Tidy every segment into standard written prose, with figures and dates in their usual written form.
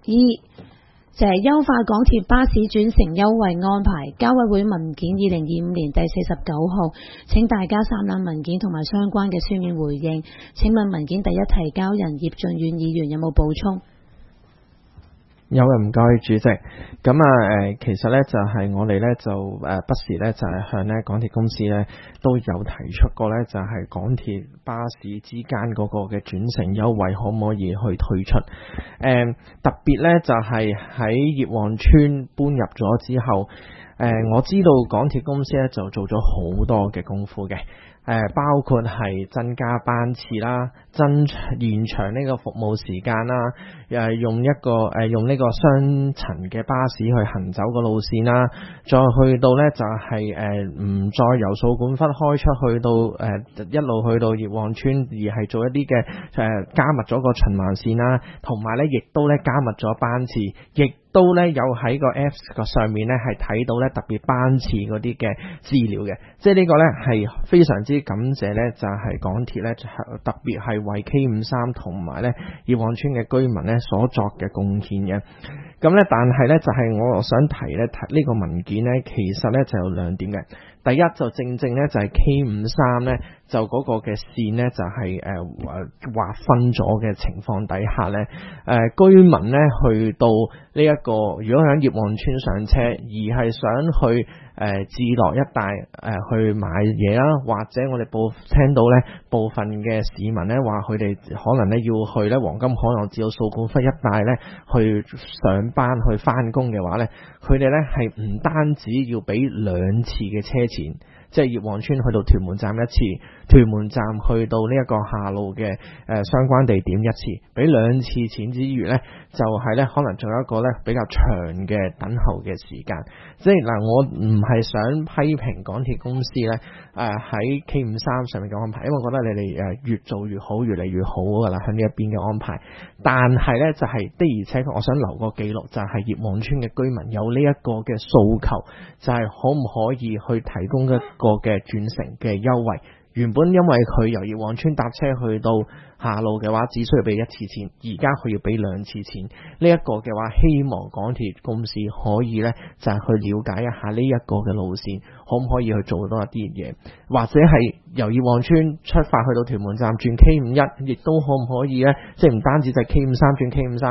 就係優化港鐵巴士轉乘優惠安排，交委會文件2025年第49號，請大家參覽文件同埋相關嘅書面回應。請問文件第一提交人葉俊遠議員有冇補充？ 有嘅，唔該主席。咁其實咧就係我哋咧就不時咧就係向咧港鐵公司咧都有提出過咧，就係港鐵巴士之間嗰個嘅轉乘優惠可唔可以去推出？特別咧就係喺葉旺村搬入咗之後，我知道港鐵公司咧就做咗好多嘅功夫嘅。包括係增加班次啦，延長呢個服務時間啦，用呢個雙層嘅巴士去行走個路線啦，再去到呢就係唔再由掃管笏開出去到一路去到葉旺村，而係做一啲嘅加密咗個循環線啦，同埋呢亦都呢加密咗班次，亦都呢有喺個 Apps 上面呢係睇到呢特別班次嗰啲嘅資料嘅，即係呢個呢係非常之感謝呢，就係港鐵呢特別係為 K53 同埋呢葉旺村嘅居民呢所作嘅貢獻嘅。咁呢，但係呢就係我想提呢個文件呢，其實呢就有兩點嘅。第一就正正呢就係 K53 呢就嗰個嘅線呢就係劃分咗嘅情況底下呢，居民呢去到呢一個如果喺葉旺村上車而係想去置樂一帶去買嘢啦，或者我哋聽到呢部分嘅市民呢話佢哋可能呢要去呢黃金海岸至到掃管笏一帶呢去上班去返工嘅話呢，佢哋呢係唔單止要俾2次嘅車錢，即係葉旺村去到屯門站一次，屯門站去到呢一個下路嘅相關地點一次，俾2次錢之餘呢，就係呢可能仲有一個呢比較長嘅等候嘅時間。即係嗱，我唔係想批評港鐵公司呢喺 K53 上面嘅安排，因為我覺得你哋越做越好，越嚟越好噶啦，喺呢一邊嘅安排。但係呢，就係的而且確，我想留個記錄，就係葉旺村嘅居民有呢一個嘅訴求，就係可唔可以去提供一個嘅轉乘嘅優惠。原本因為佢由葉旺村搭車去到下路嘅話，只需要俾1次錢，而家佢要俾2次錢。呢一個嘅話，希望港鐵公司可以呢，就係去了解一下呢一個嘅路線，可唔可以去做多一啲嘢，或者係由葉旺村出發去到屯門站轉 K51，亦都可唔可以呢？即係唔單止就係 K53 轉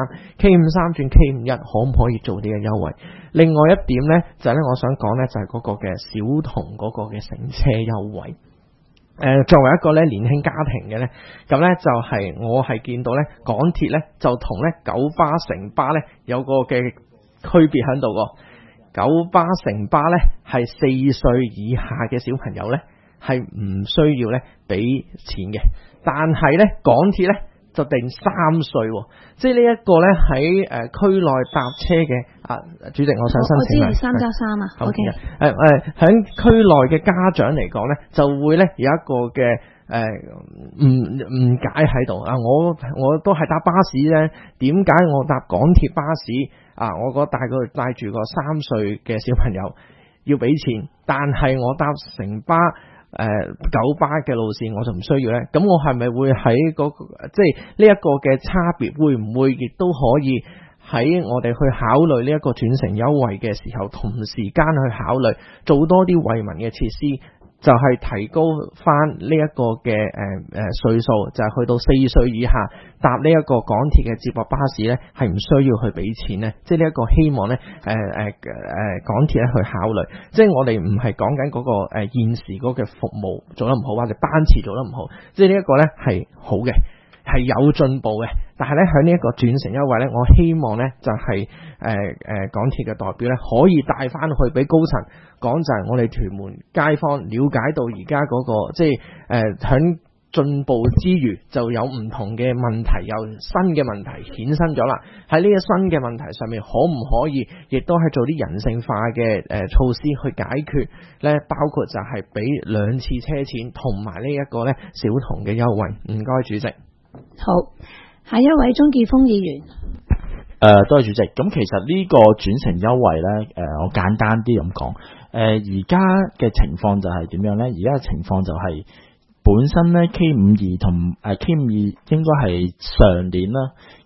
K53 轉 K51，可唔可以做呢個優惠？另外一點呢，就係呢，我想講呢，就係嗰個嘅小童嗰個嘅乘車優惠。作為一個咧年輕家庭嘅咧，咁咧就係我係見到咧港鐵咧就同咧九巴城巴咧有個嘅區別喺度喎。九巴城巴咧係4歲以下嘅小朋友咧係唔需要咧俾錢嘅，但係咧港鐵咧就定3歲，即係呢一個咧喺區內搭車嘅主席，我想申請我知係3+3啊。 好 OK， 喺區內嘅家長嚟講咧，就會咧有一個嘅誤解喺度啊！我都係搭巴士咧，點解我搭港鐵巴士我覺得帶住個3歲嘅小朋友要俾錢，但係我搭城巴九巴嘅路線我就唔需要呢？咁我係咪會喺即係呢一個嘅差別，會唔會亦都可以喺我哋去考慮呢一個轉乘優惠嘅時候，同時間去考慮做多啲惠民嘅設施？就係提高翻呢一個嘅歲數，就係去到4歲以下搭呢一個港鐵嘅接駁巴士呢，係唔需要去俾錢呢？即係呢一個希望呢，港鐵咧去考慮。即係我哋唔係講緊嗰個現時嗰個服務做得唔好，或者班次做得唔好，即係呢一個呢係好嘅，係有進步嘅。但係呢，喺呢一個轉乘優惠呢，我希望呢就係港鐵嘅代表呢，可以帶翻去俾高層講，就係我哋屯門街坊了解到而家嗰個即係喺進步之餘，就有唔同嘅問題，有新嘅問題衍生咗啦。喺呢個新嘅問題上面，可唔可以亦都係做啲人性化嘅措施去解決呢？包括就係俾2次車錢同埋呢一個呢小童嘅優惠。唔該，主席。 好，下一位鍾建峰議員。 多謝主席。咁其實呢個轉乘優惠呢，我簡單啲咁講，而家嘅情況就係點樣呢？而家嘅情況就係本身呢 K52 同K52應該係上年啦，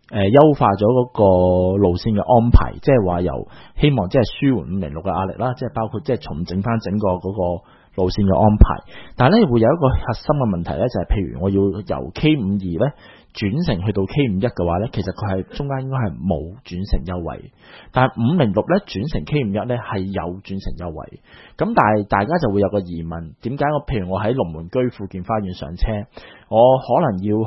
優化咗嗰個路線嘅安排，即係話希望即係舒緩506嘅壓力啦，即係包括即係重整翻整個嗰個路線嘅安排。但係咧會有一個核心嘅問題咧，就係譬如我要由 K52咧轉乘去到 K51嘅話咧，其實佢係中間應該係冇轉乘優惠，但係506咧轉乘 K51咧係有轉乘優惠。咁但係大家就會有個疑問，點解譬如我喺龍門居富健花園上車，我可能要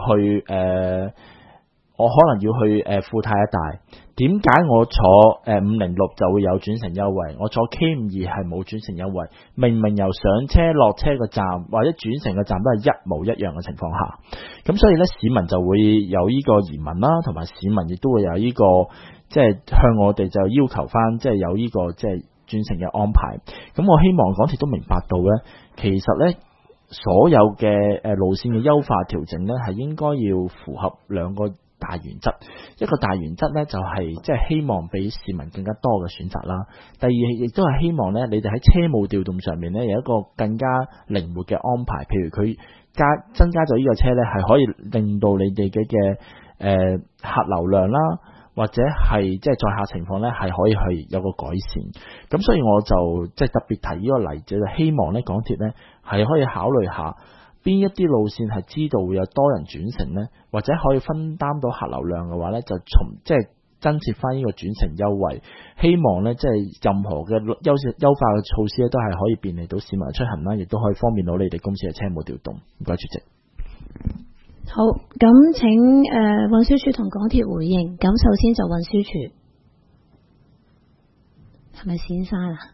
去富泰一帶，點解我坐506就會有轉乘優惠，我坐 K52係冇轉乘優惠？明明由上車落車個站或者轉乘個站都係一模一樣嘅情況下，咁所以咧市民就會有呢個疑問啦，同埋市民亦都會有呢個即係向我哋就要求翻，即係有呢個即係轉乘嘅安排。咁我希望港鐵都明白到咧，其實咧所有嘅路線嘅優化調整咧係應該要符合兩個大原則。一個大原則咧就係即係希望俾市民更加多嘅選擇啦。第二亦都係希望咧你哋喺車務調動上面咧有一個更加靈活嘅安排，譬如佢增加咗呢個車咧係可以令到你哋嘅客流量啦，或者係即係載客情況咧係可以去有個改善。咁所以我就即係特別提呢個例子，就希望咧港鐵咧係可以考慮下邊一啲路線係知道會有多人轉乘呢，或者可以分擔到客流量嘅話呢，就即係增設翻呢個轉乘優惠。希望呢，即係任何嘅優化嘅措施咧，都係可以便利到市民嘅出行啦，亦都可以方便到你哋公司嘅車務調動。唔該，主席。 好，咁請運輸署同港鐵回應。咁首先就運輸署，係咪先生啊？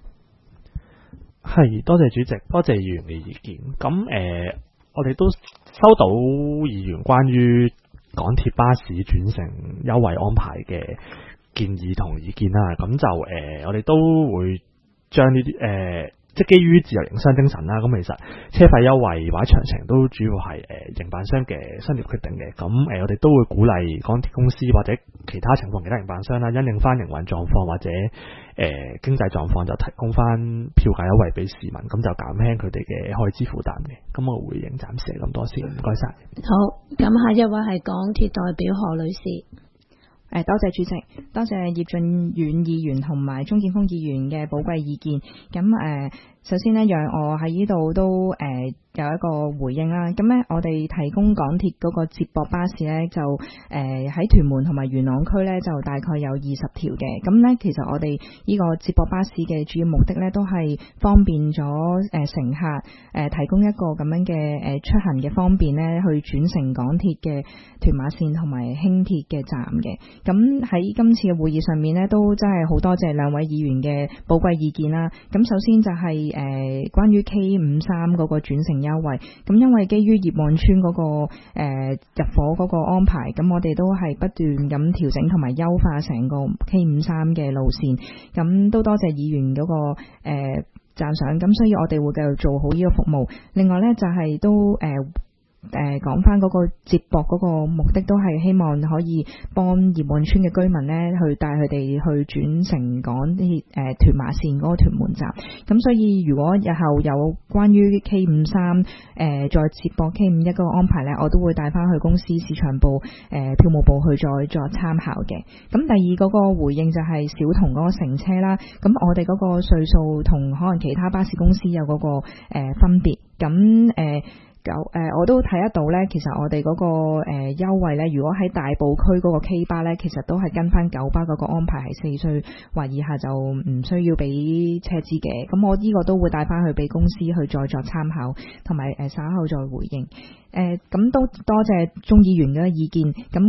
係，多謝主席，多謝議員嘅意見。咁我哋都收到議員關於港鐵巴士轉乘優惠安排嘅建議同意見啦。咁就我哋都會將呢啲即係基於自由營商精神啦。咁其實車費優惠或者詳情都主要係營辦商嘅商業決定嘅。咁我哋都會鼓勵港鐵公司或者其他情況其他營辦商啦，因應翻營運狀況或者經濟狀況，就提供翻票價優惠俾市民，咁就減輕佢哋嘅開支負擔嘅。咁我回應暫時係咁多先，唔該晒。 好，咁下一位係港鐵代表何女士。 多謝主席，多謝葉俊遠議員同埋鍾建峰議員嘅寶貴意見。咁首先呢，讓我喺呢度都有一個回應啦。咁呢，我哋提供港鐵嗰個接駁巴士呢，就喺屯門同埋元朗區呢，就大概有20條嘅。咁呢，其實我哋呢個接駁巴士嘅主要目的呢，都係方便咗乘客提供一個咁樣嘅出行嘅方便呢，去轉乘港鐵嘅屯馬線同埋輕鐵嘅站嘅。咁喺今次嘅會議上面呢，都真係好多謝兩位議員嘅寶貴意見啦。咁首先就係關於 K53嗰個轉乘優惠，咁因為基於葉望村嗰個入伙嗰個安排，咁我哋都係不斷咁調整同埋優化成個 K53嘅路線，咁都多謝議員嗰個讚賞，咁所以我哋會繼續做好呢個服務。另外呢，就係都講翻嗰個接駁嗰個目的，都係希望可以幫葉望村嘅居民呢，去帶佢哋去轉乘港鐵屯馬線嗰個屯門站。咁所以如果日後有關於 K53 再接駁 K51 嗰個安排呢，我都會帶翻去公司市場部票務部去再作參考嘅。咁第二嗰個回應就係小童嗰個乘車啦。咁我哋嗰個歲數同可能其他巴士公司有嗰個分別。咁我都睇得到呢，其實我哋嗰個優惠呢，如果喺大埔區嗰個 K 巴呢，其實都係跟翻九巴嗰個安排，係4歲或以下就唔需要俾車資嘅。咁我呢個都會帶翻去俾公司去再作參考，同埋稍後再回應。咁都多謝鍾議員嘅意見。咁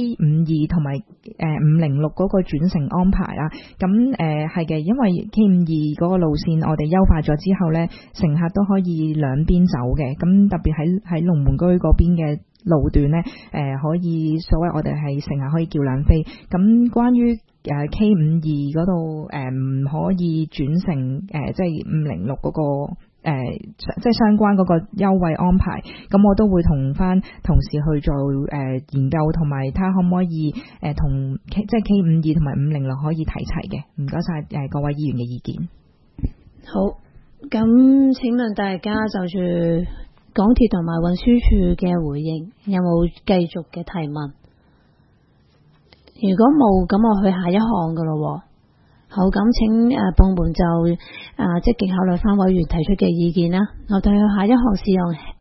K52 同埋506嗰個轉乘安排啦，咁係嘅，因為 K52 嗰個路線我哋優化咗之後呢，乘客都可以兩邊走嘅。咁特別喺龍門居嗰邊嘅路段呢，可以所謂我哋係乘客可以叫兩飛。咁關於K52 嗰度唔可以轉乘即係506嗰個即係相關嗰個優惠安排，咁我都會同翻同事去做研究，同埋睇下可唔可以同即係 K52 同埋506可以睇齊嘅。唔該晒各位議員嘅意見。 好，咁請問大家就住港鐵同埋運輸署嘅回應，有冇繼續嘅提問？ 如果冇，咁我去下一項噶咯。好，咁請部門就積極考慮翻委員提出嘅意見啦。我哋去下一項試用